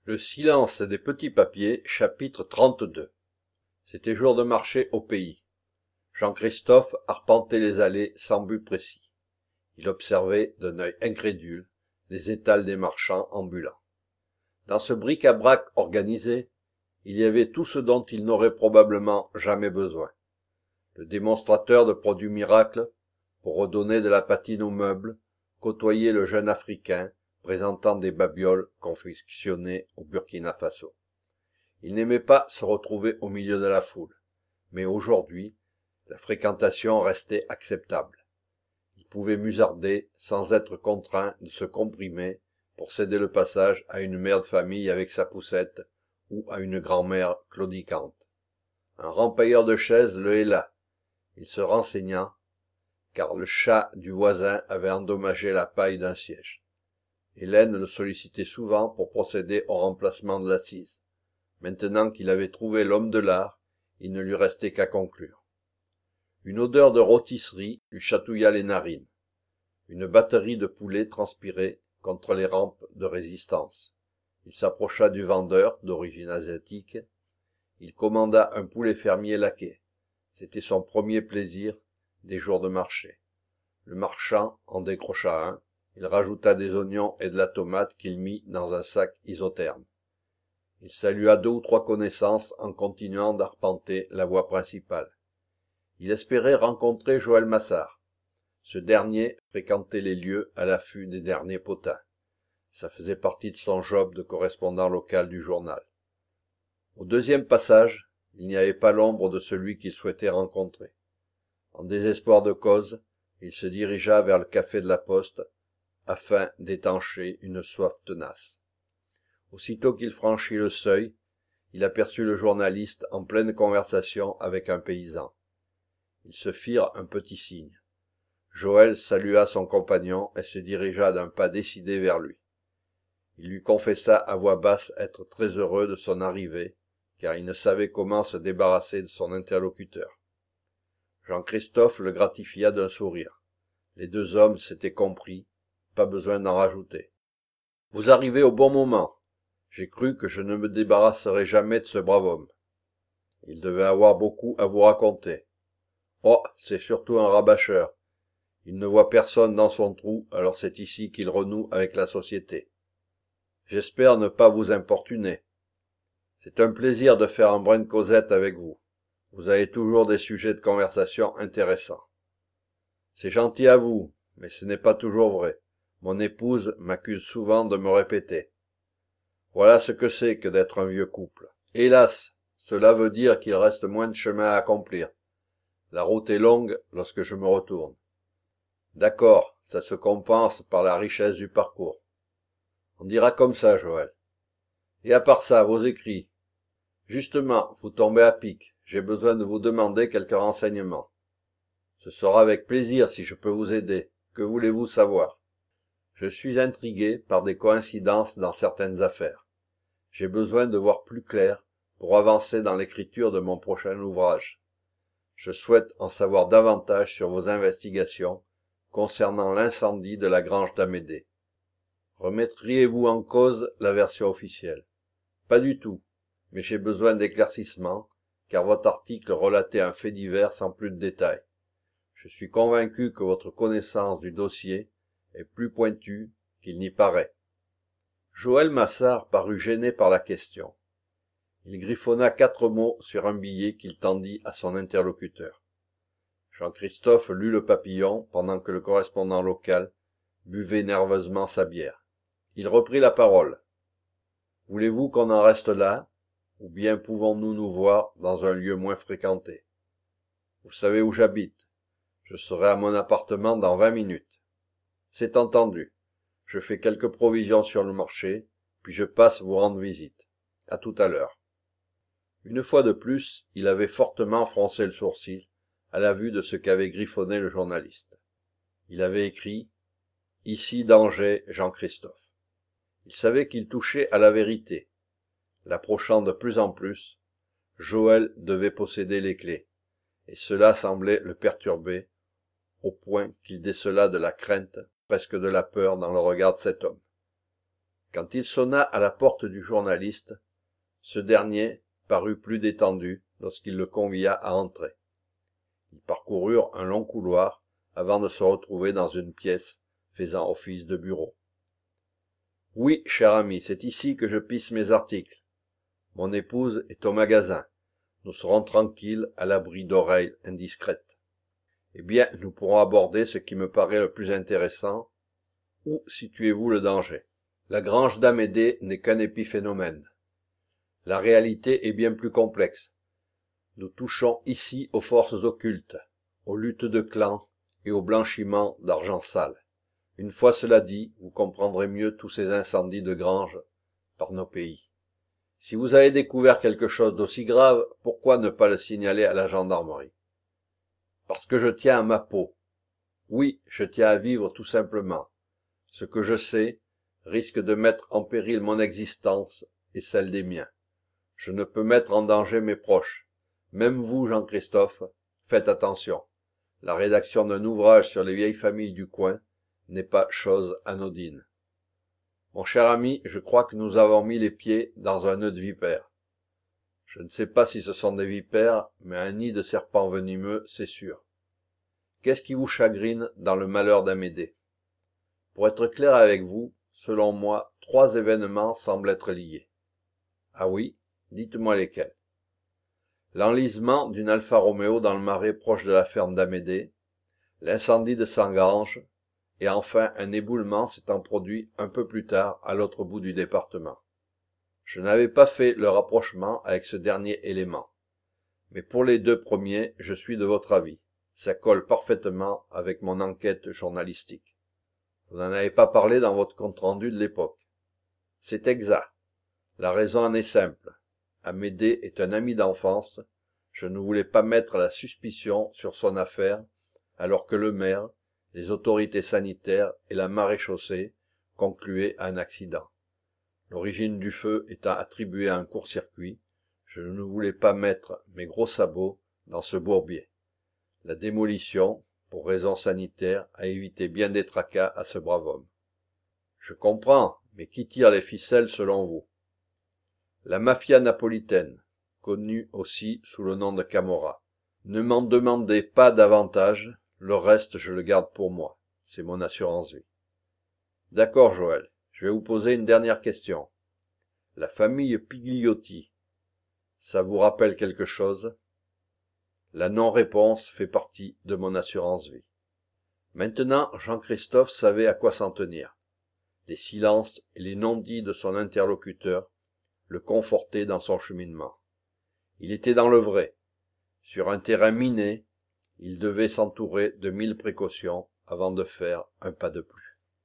Le silence des petits papiers, chapitre 32. C'était jour de marché au pays. Jean-Christophe arpentait les allées sans but précis. Il observait d'un œil incrédule les étals des marchands ambulants. Dans ce bric-à-brac organisé, il y avait tout ce dont il n'aurait probablement jamais besoin. Le démonstrateur de produits miracles, pour redonner de la patine aux meubles, côtoyait le jeune Africain, présentant des babioles confectionnées au Burkina Faso. Il n'aimait pas se retrouver au milieu de la foule, mais aujourd'hui, la fréquentation restait acceptable. Il pouvait musarder sans être contraint de se comprimer pour céder le passage à une mère de famille avec sa poussette ou à une grand-mère claudicante. Un rempailleur de chaises le héla. Il se renseigna, car le chat du voisin avait endommagé la paille d'un siège. Hélène le sollicitait souvent pour procéder au remplacement de l'assise. Maintenant qu'il avait trouvé l'homme de l'art, il ne lui restait qu'à conclure. Une odeur de rôtisserie lui chatouilla les narines. Une batterie de poulets transpirait contre les rampes de résistance. Il s'approcha du vendeur, d'origine asiatique. Il commanda un poulet fermier laqué. C'était son premier plaisir des jours de marché. Le marchand en décrocha un. Il rajouta des oignons et de la tomate qu'il mit dans un sac isotherme. Il salua deux ou trois connaissances en continuant d'arpenter la voie principale. Il espérait rencontrer Joël Massard. Ce dernier fréquentait les lieux à l'affût des derniers potins. Ça faisait partie de son job de correspondant local du journal. Au deuxième passage, il n'y avait pas l'ombre de celui qu'il souhaitait rencontrer. En désespoir de cause, il se dirigea vers le café de la Poste, afin d'étancher une soif tenace. Aussitôt qu'il franchit le seuil, il aperçut le journaliste en pleine conversation avec un paysan. Ils se firent un petit signe. Joël salua son compagnon et se dirigea d'un pas décidé vers lui. Il lui confessa à voix basse être très heureux de son arrivée, car il ne savait comment se débarrasser de son interlocuteur. Jean-Christophe le gratifia d'un sourire. Les deux hommes s'étaient compris, pas besoin d'en rajouter. « Vous arrivez au bon moment. J'ai cru que je ne me débarrasserais jamais de ce brave homme. Il devait avoir beaucoup à vous raconter. Oh, c'est surtout un rabâcheur. Il ne voit personne dans son trou, alors c'est ici qu'il renoue avec la société. J'espère ne pas vous importuner. C'est un plaisir de faire un brin de causette avec vous. Vous avez toujours des sujets de conversation intéressants. C'est gentil à vous, mais ce n'est pas toujours vrai. Mon épouse m'accuse souvent de me répéter. Voilà ce que c'est que d'être un vieux couple. Hélas, cela veut dire qu'il reste moins de chemin à accomplir. La route est longue lorsque je me retourne. D'accord, ça se compense par la richesse du parcours. On dira comme ça, Joël. Et à part ça, vos écrits. Justement, vous tombez à pic. J'ai besoin de vous demander quelques renseignements. Ce sera avec plaisir si je peux vous aider. Que voulez-vous savoir? Je suis intrigué par des coïncidences dans certaines affaires. J'ai besoin de voir plus clair pour avancer dans l'écriture de mon prochain ouvrage. Je souhaite en savoir davantage sur vos investigations concernant l'incendie de la grange d'Amédée. Remettriez-vous en cause la version officielle? Pas du tout, mais j'ai besoin d'éclaircissements, car votre article relatait un fait divers sans plus de détails. Je suis convaincu que votre connaissance du dossier est plus pointue qu'il n'y paraît. Joël Massard parut gêné par la question. Il griffonna 4 mots sur un billet qu'il tendit à son interlocuteur. Jean-Christophe lut le papillon pendant que le correspondant local buvait nerveusement sa bière. Il reprit la parole. « Voulez-vous qu'on en reste là, ou bien pouvons-nous nous voir dans un lieu moins fréquenté? Vous savez où j'habite. Je serai à mon appartement dans 20 minutes. C'est entendu. Je fais quelques provisions sur le marché, puis je passe vous rendre visite. À tout à l'heure. » Une fois de plus, il avait fortement froncé le sourcil à la vue de ce qu'avait griffonné le journaliste. Il avait écrit « Ici danger Jean-Christophe ». Il savait qu'il touchait à la vérité. L'approchant de plus en plus, Joël devait posséder les clés, et cela semblait le perturber, au point qu'il décela de la crainte, presque de la peur dans le regard de cet homme. Quand il sonna à la porte du journaliste, ce dernier parut plus détendu lorsqu'il le convia à entrer. Ils parcoururent un long couloir avant de se retrouver dans une pièce faisant office de bureau. « Oui, cher ami, c'est ici que je pisse mes articles. Mon épouse est au magasin. Nous serons tranquilles à l'abri d'oreilles indiscrètes. Eh bien, nous pourrons aborder ce qui me paraît le plus intéressant. Où situez-vous le danger? La grange d'Amédée n'est qu'un épiphénomène. La réalité est bien plus complexe. Nous touchons ici aux forces occultes, aux luttes de clans et au blanchiment d'argent sale. Une fois cela dit, vous comprendrez mieux tous ces incendies de granges par nos pays. Si vous avez découvert quelque chose d'aussi grave, pourquoi ne pas le signaler à la gendarmerie? Parce que je tiens à ma peau. Oui, je tiens à vivre tout simplement. Ce que je sais risque de mettre en péril mon existence et celle des miens. Je ne peux mettre en danger mes proches. Même vous, Jean-Christophe, faites attention. La rédaction d'un ouvrage sur les vieilles familles du coin n'est pas chose anodine. Mon cher ami, je crois que nous avons mis les pieds dans un nœud de vipères. Je ne sais pas si ce sont des vipères, mais un nid de serpents venimeux, c'est sûr. Qu'est-ce qui vous chagrine dans le malheur d'Amédée? Pour être clair avec vous, selon moi, 3 événements semblent être liés. Ah oui? Dites-moi lesquels. L'enlisement d'une Alfa Romeo dans le marais proche de la ferme d'Amédée, l'incendie de Sangrange, et enfin un éboulement s'étant produit un peu plus tard à l'autre bout du département. Je n'avais pas fait le rapprochement avec ce dernier élément. Mais pour les 2 premiers, je suis de votre avis. Ça colle parfaitement avec mon enquête journalistique. Vous n'en avez pas parlé dans votre compte-rendu de l'époque. C'est exact. La raison en est simple. Amédée est un ami d'enfance. Je ne voulais pas mettre la suspicion sur son affaire, alors que le maire, les autorités sanitaires et la maréchaussée concluaient à un accident. L'origine du feu étant attribuée à un court-circuit, je ne voulais pas mettre mes gros sabots dans ce bourbier. La démolition, pour raisons sanitaires, a évité bien des tracas à ce brave homme. Je comprends, mais qui tire les ficelles selon vous? La mafia napolitaine, connue aussi sous le nom de Camorra. Ne m'en demandez pas davantage, le reste je le garde pour moi, c'est mon assurance vie. D'accord Joël, je vais vous poser une dernière question. La famille Pigliotti, ça vous rappelle quelque chose? La non-réponse fait partie de mon assurance vie. Maintenant, Jean-Christophe savait à quoi s'en tenir. Les silences et les non-dits de son interlocuteur le confortaient dans son cheminement. Il était dans le vrai. Sur un terrain miné, il devait s'entourer de 1000 précautions avant de faire un pas de plus.